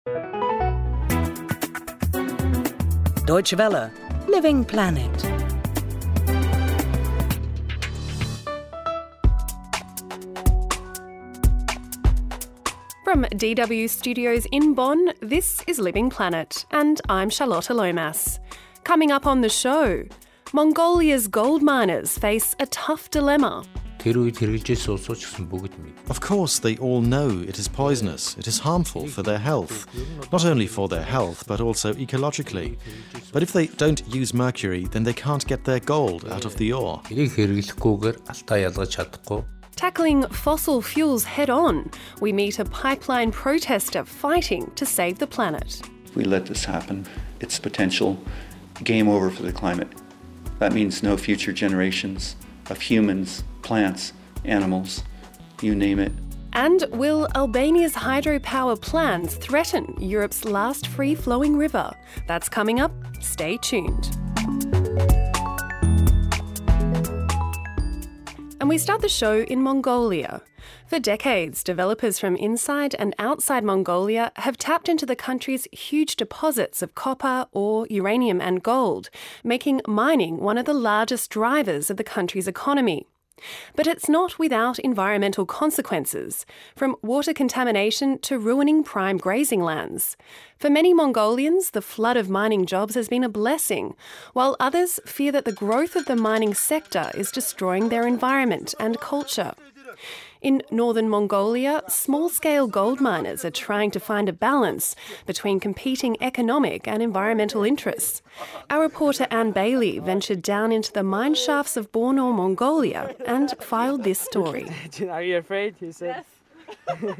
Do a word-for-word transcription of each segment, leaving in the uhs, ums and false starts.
Deutsche Welle, Living Planet. From D W Studios in Bonn, this is Living Planet, and I'm Charlotte Lomas. Coming up on the show, Mongolia's gold miners face a tough dilemma. Of course, they all know it is poisonous, it is harmful for their health. Not only for their health, but also ecologically. But if they don't use mercury, then they can't get their gold out of the ore. Tackling fossil fuels head-on, we meet a pipeline protester fighting to save the planet. If we let this happen, it's potential game over for the climate. That means no future generations of humans, plants, animals, you name it. And will Albania's hydropower plans threaten Europe's last free-flowing river? That's coming up. Stay tuned. And we start the show in Mongolia. For decades, developers from inside and outside Mongolia have tapped into the country's huge deposits of copper, ore, uranium and gold, making mining one of the largest drivers of the country's economy. But it's not without environmental consequences, from water contamination to ruining prime grazing lands. For many Mongolians, the flood of mining jobs has been a blessing, while others fear that the growth of the mining sector is destroying their environment and culture. In northern Mongolia, small-scale gold miners are trying to find a balance between competing economic and environmental interests. Our reporter Anne Bailey ventured down into the mine shafts of Borno, Mongolia, and filed this story. Are you afraid? He said. Yes.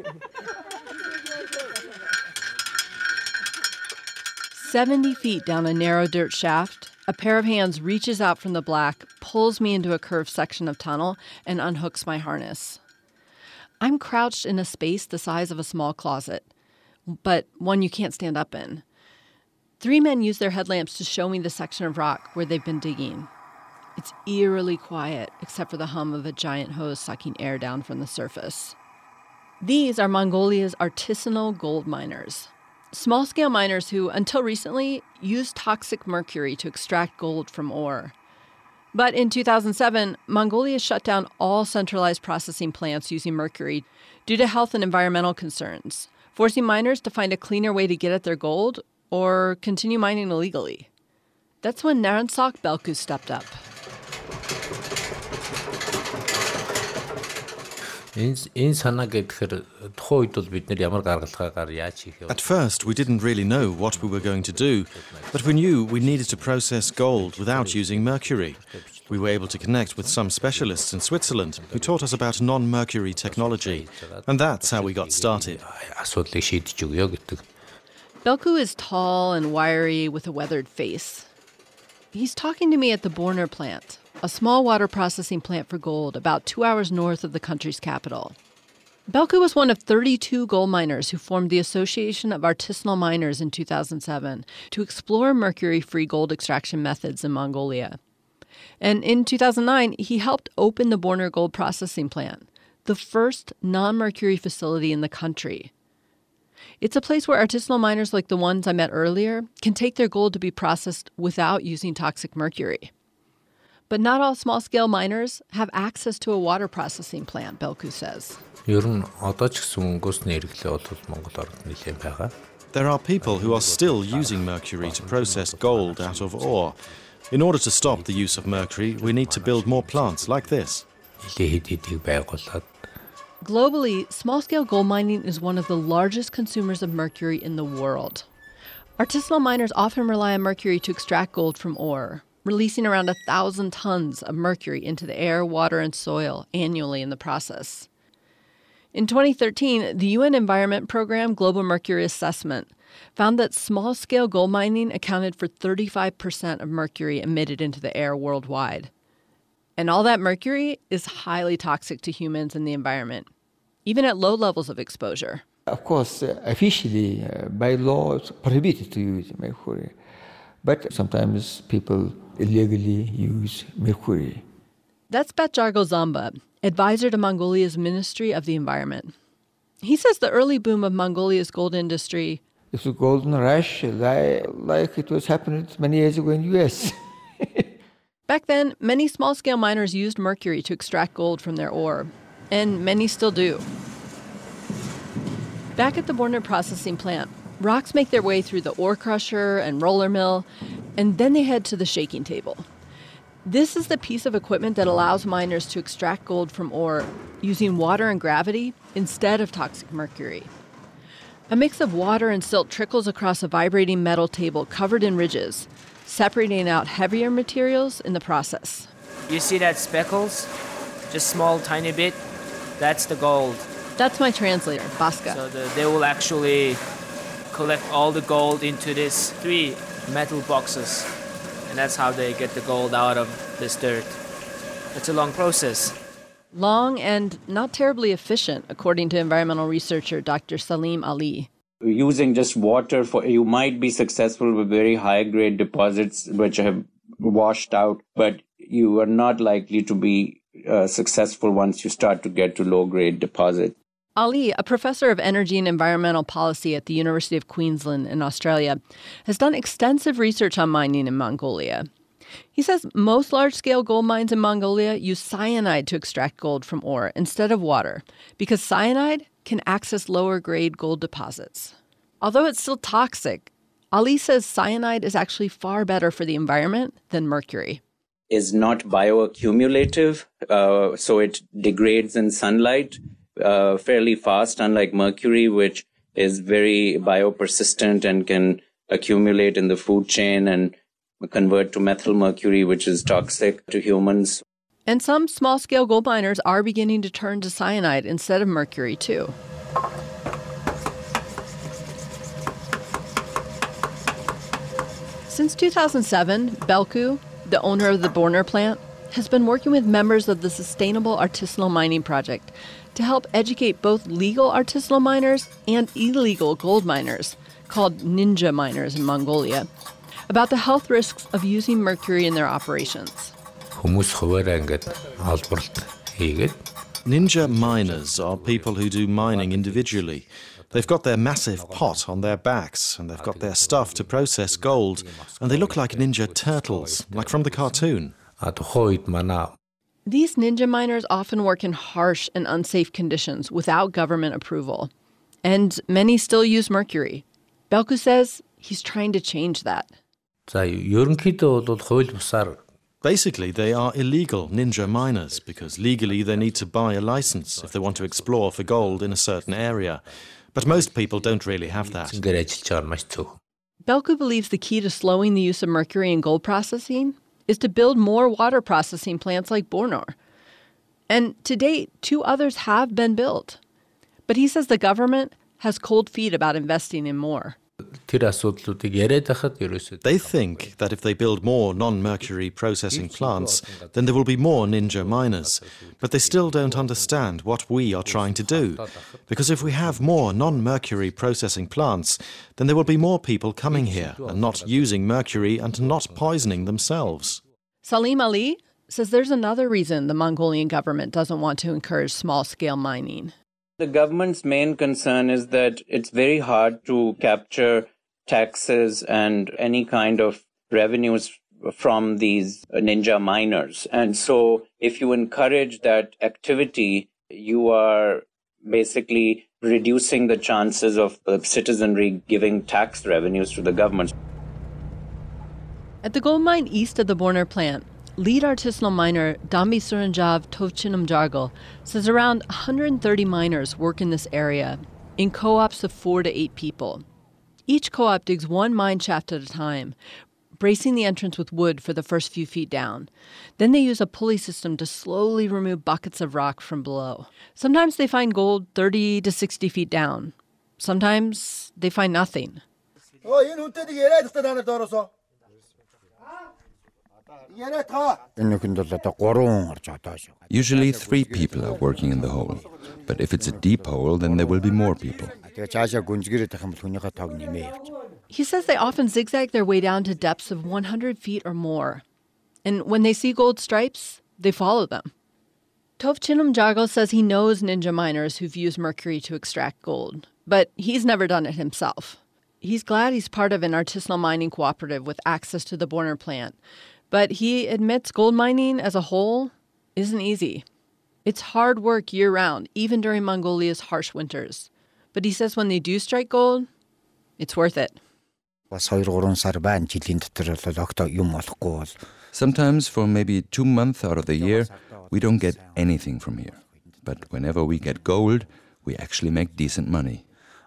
Seventy feet down a narrow dirt shaft, a pair of hands reaches out from the black, pulls me into a curved section of tunnel, and unhooks my harness. I'm crouched in a space the size of a small closet, but one you can't stand up in. Three men use their headlamps to show me the section of rock where they've been digging. It's eerily quiet, except for the hum of a giant hose sucking air down from the surface. These are Mongolia's artisanal gold miners. Small-scale miners who, until recently, used toxic mercury to extract gold from ore. But in two thousand seven, Mongolia shut down all centralized processing plants using mercury due to health and environmental concerns, forcing miners to find a cleaner way to get at their gold or continue mining illegally. That's when Narantsak Belku stepped up. At first, we didn't really know what we were going to do, but we knew we needed to process gold without using mercury. We were able to connect with some specialists in Switzerland who taught us about non-mercury technology, and that's how we got started. Belku is tall and wiry with a weathered face. He's talking to me at the Borno plant, a small water processing plant for gold about two hours north of the country's capital. Belku was one of thirty-two gold miners who formed the Association of Artisanal Miners in two thousand seven to explore mercury-free gold extraction methods in Mongolia. And in two thousand nine, he helped open the Borno Gold Processing Plant, the first non-mercury facility in the country. It's a place where artisanal miners like the ones I met earlier can take their gold to be processed without using toxic mercury. But not all small-scale miners have access to a water processing plant, Belku says. There are people who are still using mercury to process gold out of ore. In order to stop the use of mercury, we need to build more plants like this. Globally, small-scale gold mining is one of the largest consumers of mercury in the world. Artisanal miners often rely on mercury to extract gold from ore, releasing around a thousand tons of mercury into the air, water, and soil annually in the process. In twenty thirteen, the U N Environment Program Global Mercury Assessment found that small-scale gold mining accounted for thirty-five percent of mercury emitted into the air worldwide. And all that mercury is highly toxic to humans and the environment, even at low levels of exposure. Of course, uh, officially, uh, by law, it's prohibited to use mercury. But sometimes people illegally use mercury. That's Batjargo Zamba, advisor to Mongolia's Ministry of the Environment. He says the early boom of Mongolia's gold industry It's a golden rush like, like it was happening many years ago in the U S. Back then, many small-scale miners used mercury to extract gold from their ore, and many still do. Back at the Borner processing plant, rocks make their way through the ore crusher and roller mill, and then they head to the shaking table. This is the piece of equipment that allows miners to extract gold from ore using water and gravity instead of toxic mercury. A mix of water and silt trickles across a vibrating metal table covered in ridges, separating out heavier materials in the process. You see that speckles? Just small, tiny bit? That's the gold. That's my translator, Baska. So the, they will actually collect all the gold into these three metal boxes. And that's how they get the gold out of this dirt. It's a long process. Long and not terribly efficient, according to environmental researcher Doctor Salim Ali. Using just water, for you might be successful with very high-grade deposits which have washed out, but you are not likely to be uh, successful once you start to get to low-grade deposits. Ali, a professor of energy and environmental policy at the University of Queensland in Australia, has done extensive research on mining in Mongolia. He says most large-scale gold mines in Mongolia use cyanide to extract gold from ore instead of water because cyanide can access lower-grade gold deposits. Although it's still toxic, Ali says cyanide is actually far better for the environment than mercury. Is not bioaccumulative, uh, so it degrades in sunlight uh, fairly fast, unlike mercury, which is very biopersistent and can accumulate in the food chain and convert to methyl mercury, which is toxic to humans. And some small-scale gold miners are beginning to turn to cyanide instead of mercury, too. Since two thousand seven, Belku, the owner of the Borner plant, has been working with members of the Sustainable Artisanal Mining Project to help educate both legal artisanal miners and illegal gold miners, called ninja miners in Mongolia, about the health risks of using mercury in their operations. Ninja miners are people who do mining individually. They've got their massive pot on their backs, and they've got their stuff to process gold, and they look like ninja turtles, like from the cartoon. These ninja miners often work in harsh and unsafe conditions without government approval. And many still use mercury. Belku says he's trying to change that. Basically, they are illegal ninja miners because legally they need to buy a license if they want to explore for gold in a certain area. But most people don't really have that. Belku believes the key to slowing the use of mercury in gold processing is to build more water processing plants like Bornor. And to date, two others have been built. But he says the government has cold feet about investing in more. They think that if they build more non-mercury processing plants, then there will be more ninja miners. But they still don't understand what we are trying to do. Because if we have more non-mercury processing plants, then there will be more people coming here and not using mercury and not poisoning themselves. Salim Ali says there's another reason the Mongolian government doesn't want to encourage small-scale mining. The government's main concern is that it's very hard to capture taxes and any kind of revenues from these ninja miners. And so if you encourage that activity, you are basically reducing the chances of the citizenry giving tax revenues to the government. At the gold mine east of the Borner plant, lead artisanal miner Dambi Suranjav Tovchinam Jargal says around one hundred thirty miners work in this area, in co-ops of four to eight people. Each co-op digs one mine shaft at a time, bracing the entrance with wood for the first few feet down. Then they use a pulley system to slowly remove buckets of rock from below. Sometimes they find gold thirty to sixty feet down. Sometimes they find nothing. Usually three people are working in the hole, but if it's a deep hole, then there will be more people. He says they often zigzag their way down to depths of one hundred feet or more. And when they see gold stripes, they follow them. Tovchinam Jargal says he knows ninja miners who've used mercury to extract gold, but he's never done it himself. He's glad he's part of an artisanal mining cooperative with access to the Borner plant. But he admits gold mining as a whole isn't easy. It's hard work year-round, even during Mongolia's harsh winters. But he says when they do strike gold, it's worth it. Sometimes for maybe two months out of the year, we don't get anything from here. But whenever we get gold, we actually make decent money.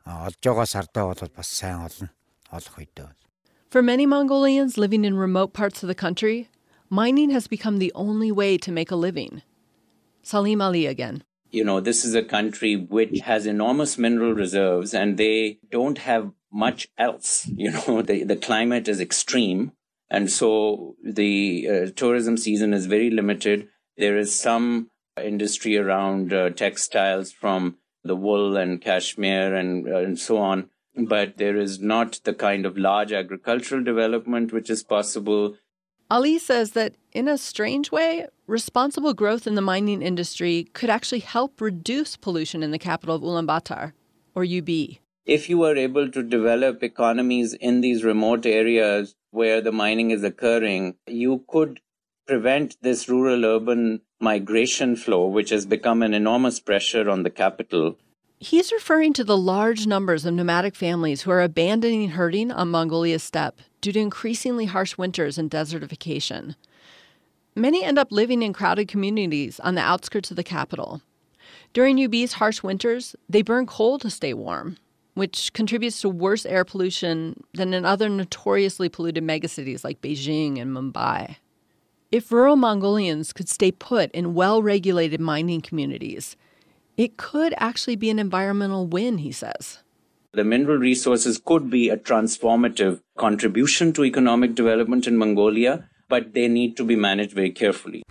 For many Mongolians living in remote parts of the country, mining has become the only way to make a living. Salim Ali again. You know, this is a country which has enormous mineral reserves and they don't have much else. You know, the, the climate is extreme. And so the uh, tourism season is very limited. There is some industry around uh, textiles from the wool and cashmere and, uh, and so on. But there is not the kind of large agricultural development which is possible. Ali says that in a strange way, responsible growth in the mining industry could actually help reduce pollution in the capital of Ulaanbaatar, or U B. If you are able to develop economies in these remote areas where the mining is occurring, you could prevent this rural-urban migration flow, which has become an enormous pressure on the capital. He's referring to the large numbers of nomadic families who are abandoning herding on Mongolia's steppe due to increasingly harsh winters and desertification. Many end up living in crowded communities on the outskirts of the capital. During U B's harsh winters, they burn coal to stay warm, which contributes to worse air pollution than in other notoriously polluted megacities like Beijing and Mumbai. If rural Mongolians could stay put in well-regulated mining communities, it could actually be an environmental win, he says. The mineral resources could be a transformative contribution to economic development in Mongolia, but they need to be managed very carefully.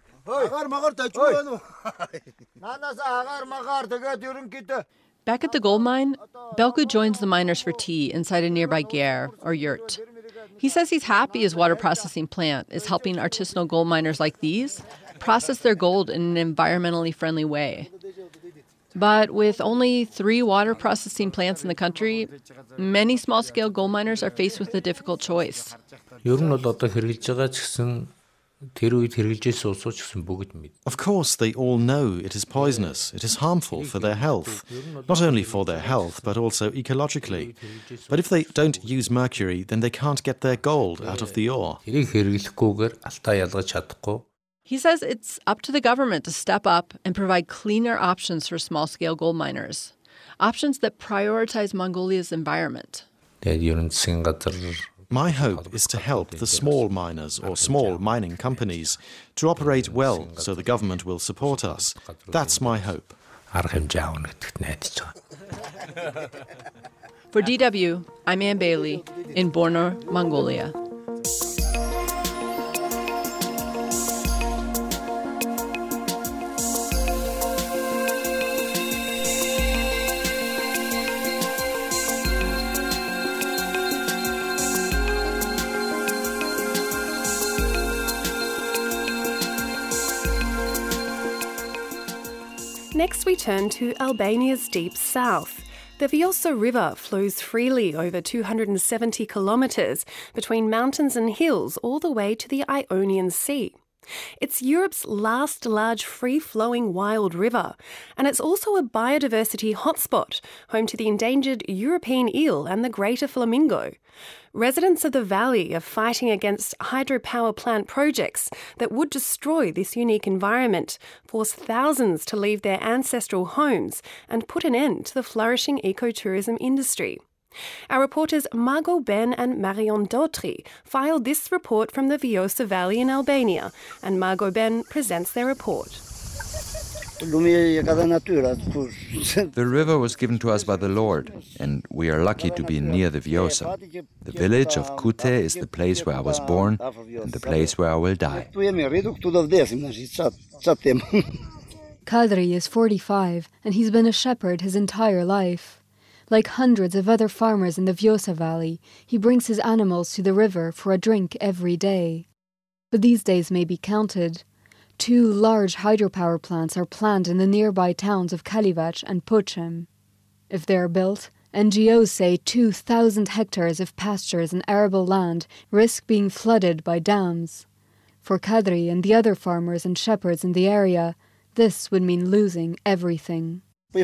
Back at the gold mine, Belku joins the miners for tea inside a nearby ger, or yurt. He says he's happy his water processing plant is helping artisanal gold miners like these process their gold in an environmentally friendly way. But with only three water processing plants in the country, many small-scale gold miners are faced with a difficult choice. Of course, they all know it is poisonous, it is harmful for their health, not only for their health, but also ecologically. But if they don't use mercury, then they can't get their gold out of the ore. He says it's up to the government to step up and provide cleaner options for small-scale gold miners, options that prioritize Mongolia's environment. My hope is to help the small miners or small mining companies to operate well so the government will support us. That's my hope. For D W, I'm Ann Bailey in Borno, Mongolia. Next, we turn to Albania's deep south. The Vjosa River flows freely over two hundred seventy kilometres between mountains and hills all the way to the Ionian Sea. It's Europe's last large free-flowing wild river, and it's also a biodiversity hotspot, home to the endangered European eel and the greater flamingo. Residents of the valley are fighting against hydropower plant projects that would destroy this unique environment, force thousands to leave their ancestral homes, and put an end to the flourishing ecotourism industry. Our reporters Margot Ben and Marion Dautry filed this report from the Vjosa Valley in Albania, and Margot Ben presents their report. The river was given to us by the Lord, and we are lucky to be near the Vjosa. The village of Kute is the place where I was born and the place where I will die. Kadri is forty-five, and he's been a shepherd his entire life. Like hundreds of other farmers in the Vjosa Valley, he brings his animals to the river for a drink every day. But these days may be counted. Two large hydropower plants are planned in the nearby towns of Kalivac and Pochem. If they are built, N G Os say two thousand hectares of pastures and arable land risk being flooded by dams. For Kadri and the other farmers and shepherds in the area, this would mean losing everything. I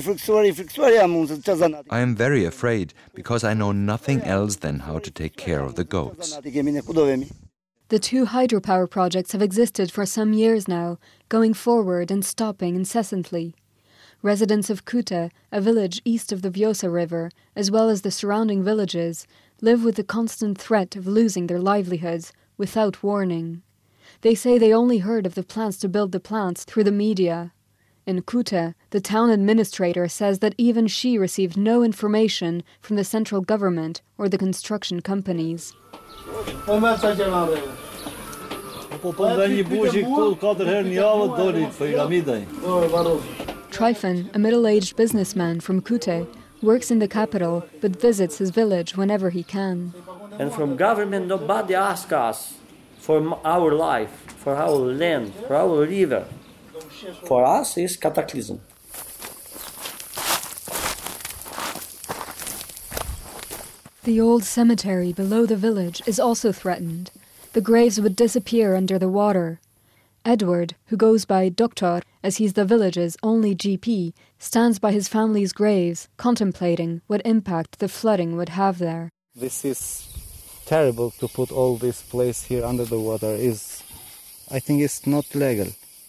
am very afraid because I know nothing else than how to take care of the goats. The two hydropower projects have existed for some years now, going forward and stopping incessantly. Residents of Kute, a village east of the Vjosa River, as well as the surrounding villages, live with the constant threat of losing their livelihoods without warning. They say they only heard of the plans to build the plants through the media. In Kute, the town administrator says that even she received no information from the central government or the construction companies. Tryfon, a middle-aged businessman from Kute, works in the capital but visits his village whenever he can. And from government, nobody asks us for our life, for our land, for our river. For us, it's cataclysm. The old cemetery below the village is also threatened. The graves would disappear under the water. Edward, who goes by Doktor, as he's the village's only G P, stands by his family's graves, contemplating what impact the flooding would have there. This is terrible to put all this place here under the water. Is, I think it's not legal.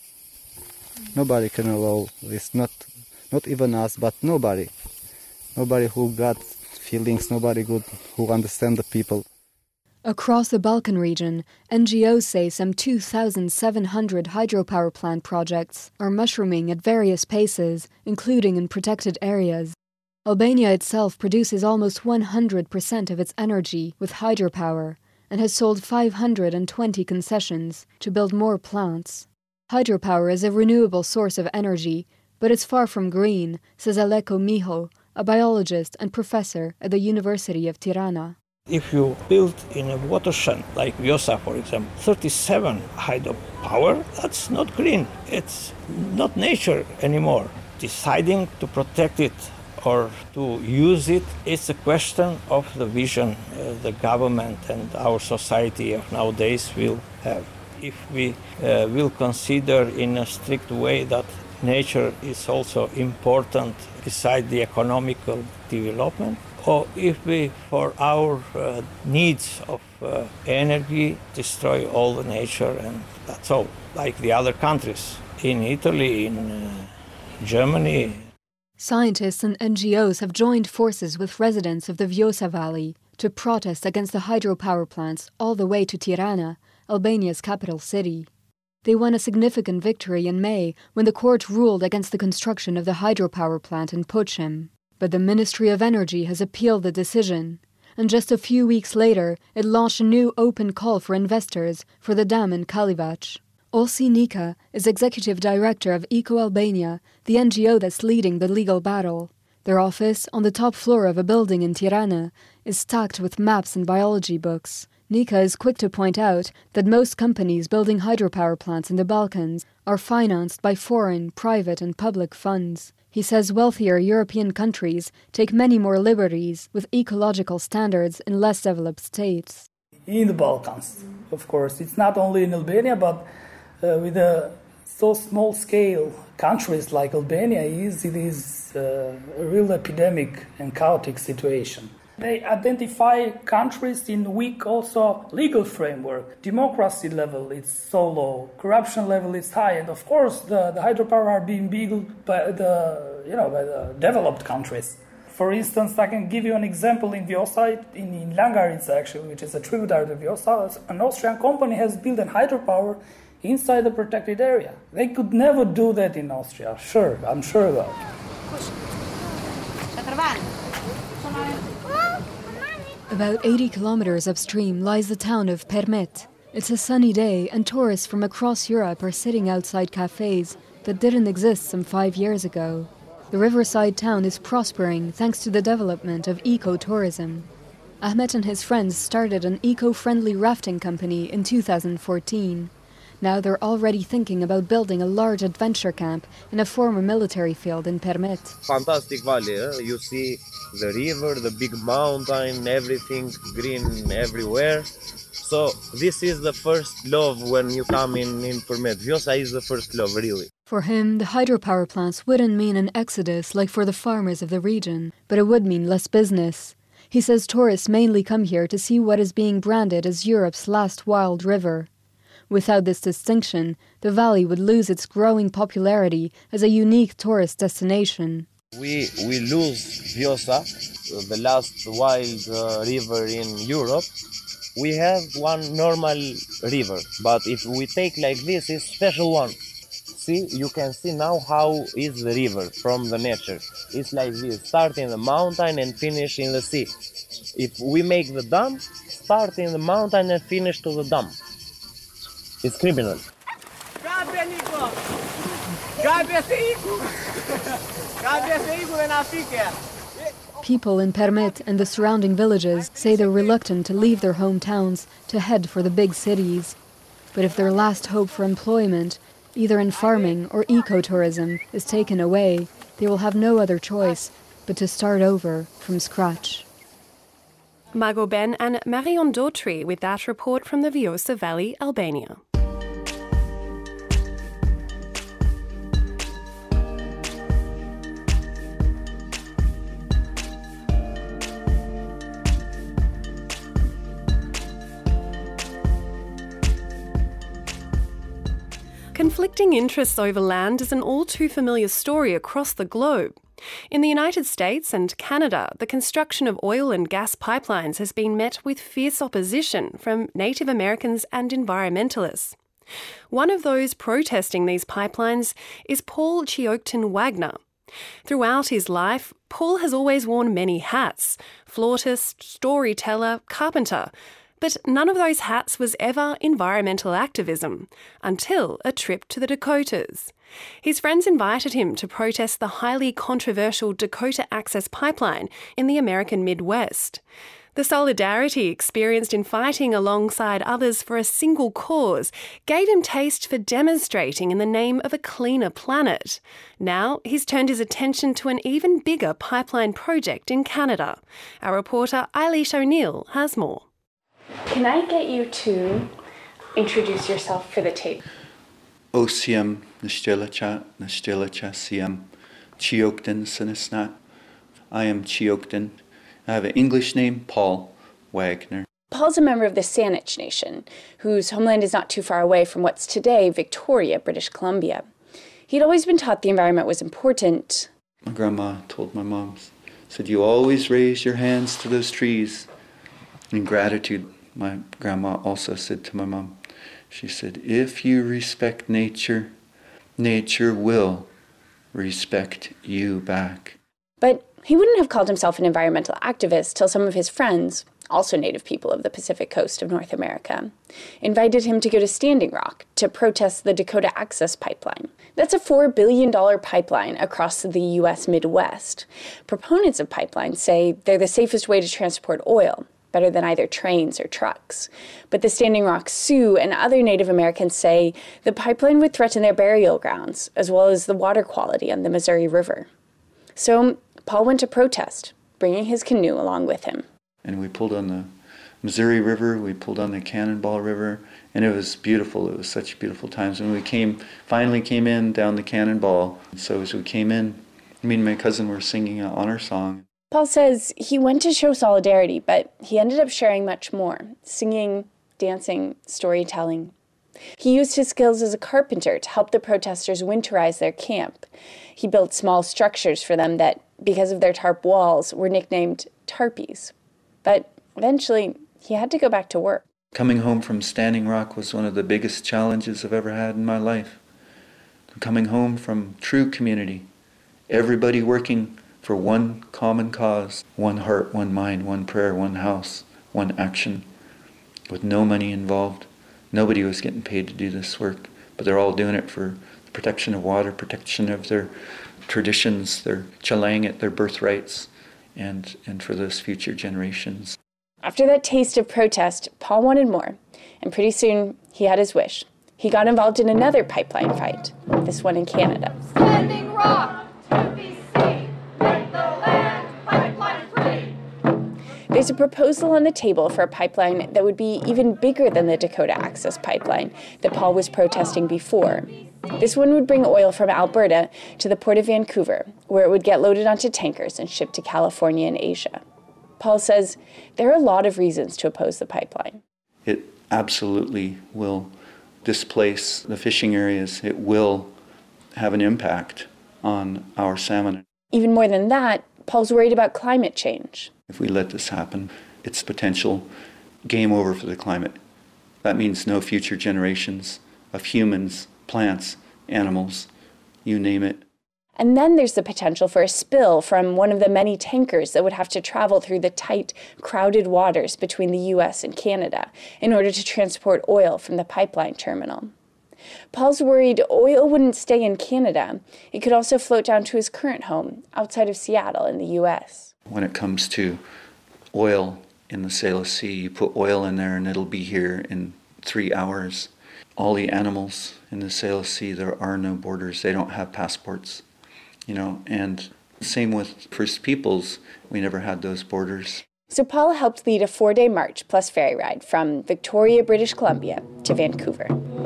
Nobody can allow this, not, not even us, but nobody. Nobody who got feelings, nobody good who understand the people. Across the Balkan region, N G Os say some two thousand seven hundred hydropower plant projects are mushrooming at various paces, including in protected areas. Albania itself produces almost one hundred percent of its energy with hydropower and has sold five hundred twenty concessions to build more plants. Hydropower is a renewable source of energy, but it's far from green, says Aleko Miho, a biologist and professor at the University of Tirana. If you build in a watershed, like Vjosa, for example, thirty-seven hydropower, that's not green. It's not nature anymore. Deciding to protect it or to use it, it's a question of the vision uh, the government and our society of nowadays will have. If we uh, will consider in a strict way that nature is also important beside the economical development, or if we, for our uh, needs of uh, energy, destroy all the nature, and that's all, like the other countries, in Italy, in uh, Germany. Scientists and N G Os have joined forces with residents of the Vjosa Valley to protest against the hydropower plants all the way to Tirana, Albania's capital city. They won a significant victory in May when the court ruled against the construction of the hydropower plant in Pochim. But the Ministry of Energy has appealed the decision, and just a few weeks later it launched a new open call for investors for the dam in Kalivac. Olsi Nika is executive director of Eco Albania, the N G O that's leading the legal battle. Their office, on the top floor of a building in Tirana, is stacked with maps and biology books. Nika is quick to point out that most companies building hydropower plants in the Balkans are financed by foreign, private and public funds. He says wealthier European countries take many more liberties with ecological standards in less developed states. In the Balkans, of course. It's not only in Albania, but uh, with a so small scale countries like Albania is, it is uh, a real epidemic and chaotic situation. They identify countries in weak also legal framework. Democracy level is so low, corruption level is high, and of course the, the hydropower are being built by the you know by the developed countries. For instance, I can give you an example in Vjosa, in, in Langarica actually, which is a tributary to Vjosa. An Austrian company has built a hydropower inside the protected area. They could never do that in Austria. Sure, I'm sure of that. About eighty kilometers upstream lies the town of Permet. It's a sunny day and tourists from across Europe are sitting outside cafes that didn't exist some five years ago. The riverside town is prospering thanks to the development of eco-tourism. Ahmet and his friends started an eco-friendly rafting company in two thousand fourteen. Now they're already thinking about building a large adventure camp in a former military field in Permet. Fantastic valley, eh? You see the river, the big mountain, everything green everywhere. So this is the first love when you come in, in Permet. Vjosa is the first love, really. For him, the hydropower plants wouldn't mean an exodus like for the farmers of the region, but it would mean less business. He says tourists mainly come here to see what is being branded as Europe's last wild river. Without this distinction, the valley would lose its growing popularity as a unique tourist destination. We we lose Vjosa, the last wild uh, river in Europe. We have one normal river, but if we take like this, it's special one. See, you can see now how is the river from the nature. It's like this, start in the mountain and finish in the sea. If we make the dam, start in the mountain and finish to the dam. It's criminal. People in Permet and the surrounding villages say they're reluctant to leave their hometowns to head for the big cities. But if their last hope for employment, either in farming or ecotourism, is taken away, they will have no other choice but to start over from scratch. Margot Ben and Marion Dautry with that report from the Vjosa Valley, Albania. Conflicting interests over land is an all-too-familiar story across the globe. In the United States and Canada, the construction of oil and gas pipelines has been met with fierce opposition from Native Americans and environmentalists. One of those protesting these pipelines is Paul Chioktyn Wagner. Throughout his life, Paul has always worn many hats: flautist, storyteller, carpenter. But none of those hats was ever environmental activism, until a trip to the Dakotas. His friends invited him to protest the highly controversial Dakota Access Pipeline in the American Midwest. The solidarity experienced in fighting alongside others for a single cause gave him taste for demonstrating in the name of a cleaner planet. Now he's turned his attention to an even bigger pipeline project in Canada. Our reporter Eilish O'Neill has more. Can I get you to introduce yourself for the tape? Osiam Nishtilacha Nishtilacha Siam Chioktyn Sinisnat. I am Chioktyn. I have an English name, Paul Wagner. Paul's a member of the Saanich Nation, whose homeland is not too far away from what's today Victoria, British Columbia. He'd always been taught the environment was important. My grandma told my mom, said, you always raise your hands to those trees in gratitude. My grandma also said to my mom, she said, if you respect nature, nature will respect you back. But he wouldn't have called himself an environmental activist till some of his friends, also native people of the Pacific coast of North America, invited him to go to Standing Rock to protest the Dakota Access Pipeline. That's a four billion dollars pipeline across the U S Midwest. Proponents of pipelines say they're the safest way to transport oil, better than either trains or trucks. But the Standing Rock Sioux and other Native Americans say the pipeline would threaten their burial grounds, as well as the water quality on the Missouri River. So Paul went to protest, bringing his canoe along with him. And we pulled on the Missouri River, we pulled on the Cannonball River, and it was beautiful. It was such beautiful times. When we came, finally came in down the Cannonball, so as we came in, me and my cousin were singing an honor song. Paul says he went to show solidarity, but he ended up sharing much more: singing, dancing, storytelling. He used his skills as a carpenter to help the protesters winterize their camp. He built small structures for them that, because of their tarp walls, were nicknamed tarpies. But eventually, he had to go back to work. Coming home from Standing Rock was one of the biggest challenges I've ever had in my life. Coming home from true community, everybody working for one common cause, one heart, one mind, one prayer, one house, one action, with no money involved. Nobody was getting paid to do this work, but they're all doing it for the protection of water, protection of their traditions, their Chilangit, their birthrights, and, and for those future generations. After that taste of protest, Paul wanted more, and pretty soon he had his wish. He got involved in another pipeline fight, this one in Canada. Standing Rock, to be seen, make the land pipeline free. There's a proposal on the table for a pipeline that would be even bigger than the Dakota Access Pipeline that Paul was protesting before. This one would bring oil from Alberta to the port of Vancouver, where it would get loaded onto tankers and shipped to California and Asia. Paul says there are a lot of reasons to oppose the pipeline. It absolutely will displace the fishing areas. It will have an impact on our salmon. Even more than that, Paul's worried about climate change. If we let this happen, it's potential game over for the climate. That means no future generations of humans, plants, animals, you name it. And then there's the potential for a spill from one of the many tankers that would have to travel through the tight, crowded waters between the U S and Canada in order to transport oil from the pipeline terminal. Paul's worried oil wouldn't stay in Canada. It could also float down to his current home outside of Seattle in the U S. When it comes to oil in the Salish Sea, you put oil in there and it'll be here in three hours. All the animals in the Salish Sea, there are no borders. They don't have passports. You know, and same with First Peoples, we never had those borders. So Paul helped lead a four-day march plus ferry ride from Victoria, British Columbia to Vancouver.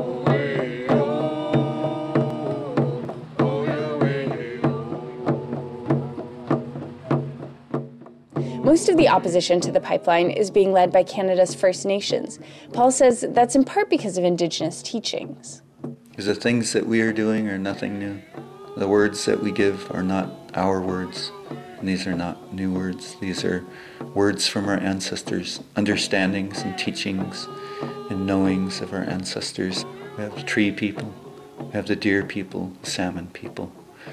Most of the opposition to the pipeline is being led by Canada's First Nations. Paul says that's in part because of Indigenous teachings. Because the things that we are doing are nothing new. The words that we give are not our words, and these are not new words. These are words from our ancestors, understandings and teachings and knowings of our ancestors. We have the tree people, we have the deer people, the salmon people,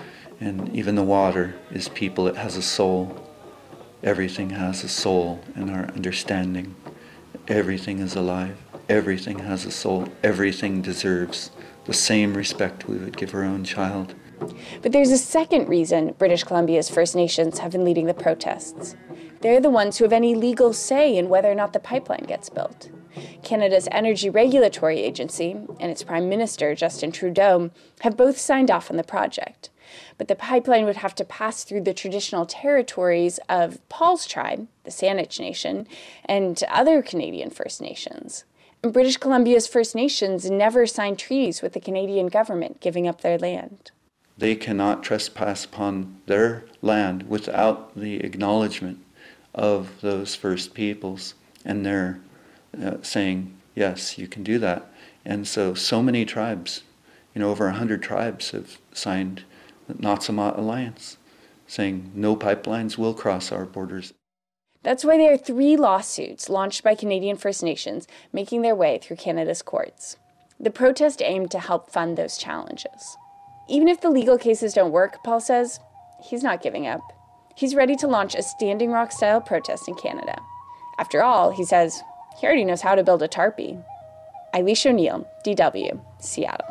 and even the water is people. It has a soul. Everything has a soul in our understanding. Everything is alive. Everything has a soul. Everything deserves the same respect we would give our own child. But there's a second reason British Columbia's First Nations have been leading the protests. They're the ones who have any legal say in whether or not the pipeline gets built. Canada's Energy Regulatory Agency and its Prime Minister, Justin Trudeau, have both signed off on the project. But the pipeline would have to pass through the traditional territories of Paul's tribe, the Saanich Nation, and other Canadian First Nations. And British Columbia's First Nations never signed treaties with the Canadian government giving up their land. They cannot trespass upon their land without the acknowledgement of those First Peoples, and they're uh, saying, yes, you can do that. And so, so many tribes, you know, over a hundred tribes have signed the Natsamat Alliance, saying no pipelines will cross our borders. That's why there are three lawsuits launched by Canadian First Nations making their way through Canada's courts. The protest aimed to help fund those challenges. Even if the legal cases don't work, Paul says, he's not giving up. He's ready to launch a Standing Rock-style protest in Canada. After all, he says, he already knows how to build a tarpie. Eilish O'Neill, D W, Seattle.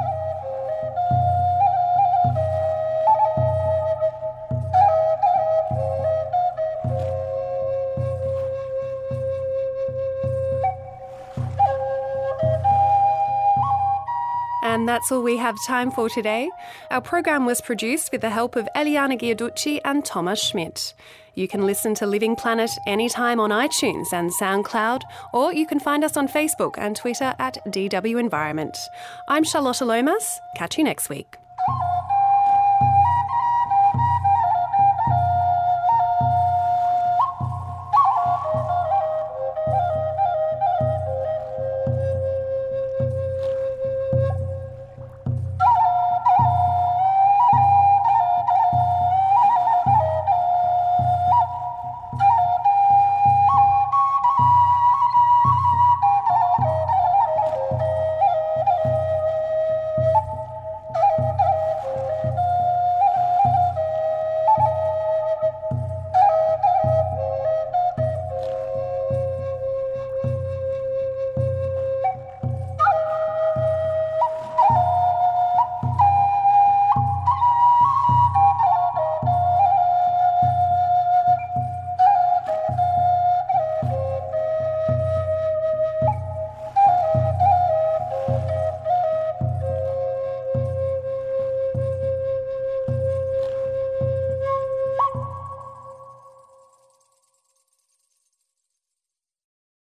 And that's all we have time for today. Our program was produced with the help of Eliana Giarducci and Thomas Schmidt. You can listen to Living Planet anytime on iTunes and SoundCloud, or you can find us on Facebook and Twitter at D W Environment. I'm Charlotta Lomas. Catch you next week.